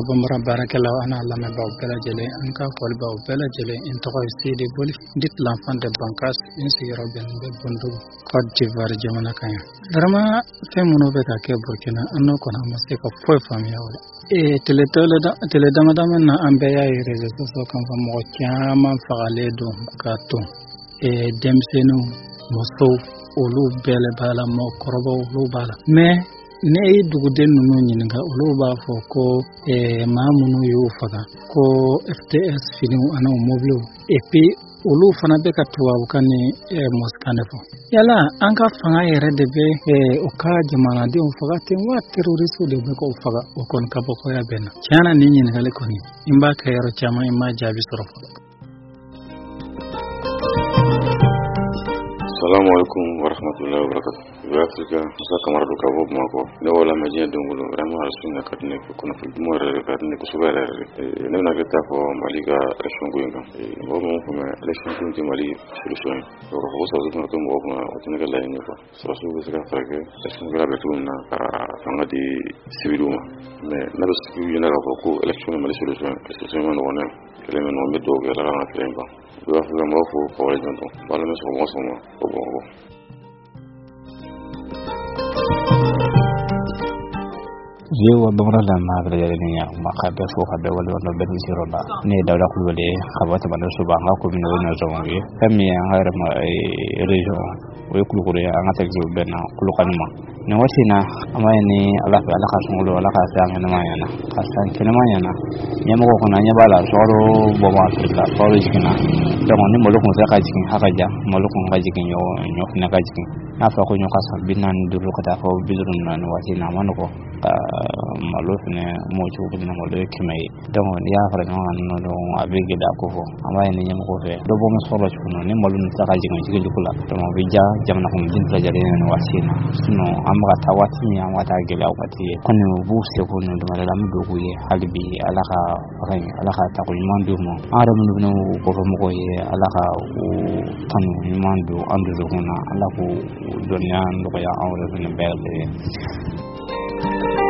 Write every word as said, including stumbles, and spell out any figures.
bambara barakelaw ana lame baw bela jele an ka fol baw bela jele in to sidi boli dit l'enfant de Bankas in sigiro ben be bondu Côte d'Ivoire jamana kanya darama fe muno be ka ke Burkina anno kono masse ka foi famia wala e tele tele da tele dama dama na ambe ya rezo so kan fa mo kyama fagale do ka to e demsenu moso olu bele bala mo korobo olu bala mais ne yi duguden nunu ɲininka olu b'a fɔ ko eh, maa minnu y'u faga ko F T S finiw ani mobile et puis olu fana bɛ ka tubabukan ni eh, mɔsikan de fɔ yala an ka fanga yɛrɛ de bɛ eh, o ka jamanadenw faga ten wa terroriste de bɛ k'o faga o kɔni ka bɔ kɔya bɛn na tiɲɛ na nin ɲininkali kɔni n b'a kɛ yɔrɔ caman n ma jaabi sɔrɔ fɔlɔ. Assalamu alaikum wa rahmatullahi wa barakatuh. Afrika sa kamar do kabo mako ne wala majin dungulo rama sunna kadne ko kono fu mo re kadne ko subala ne na gata ko maliga election goyinga mo mo ko ma election ko ti mali solution ko ko so ko ko mo ko o tin ga lay ni ko so so ko ga fage election ga be tunna ka fanga di civiluma me na do civilu na ko ko election mali solution ko so man wona kele men no medo ga la na tremba do afrika mo ko ko wala jonto wala me so mo so mo ko bo yewa bamra da magara ya ne ya maka da so ka da wala wala ben zero ba ne da da kullu de kabata ban so ba ga ko min wona zo ngi kami ya ngara ma region we kullu ko ya ngata ji ben kullu kanuma ne wasina amay ni ala fa ala ka sungulo ala ka sa ngena mayana ka sa ngena mayana ne mo ko na nya bala soro bo ma afrika soro jikina da mo ni mo lokon sa ka jikin haka ja mo lokon ka jikin yo nyo na ka jikin na fa ko nyo ka sa binan dulu ka da ko bidrun na wasina man ko malo ne mo chu bin mo le kimai don ya fara no no no abege da ko fo amma ne nyam ko fe do bo mo solo chu no ne malo ta ka jinga jige jukula to mo bija jamna ko din ta jare ne wasina no amma ta wati mi amma ta gela wati ko ne bu se ko no do la mu do ko ye halbi alaka ran alaka ta ko man do mo ara mu no ko fo mo ko ye alaka o tan man do andu do na alako do nyan do ya awre ne bele.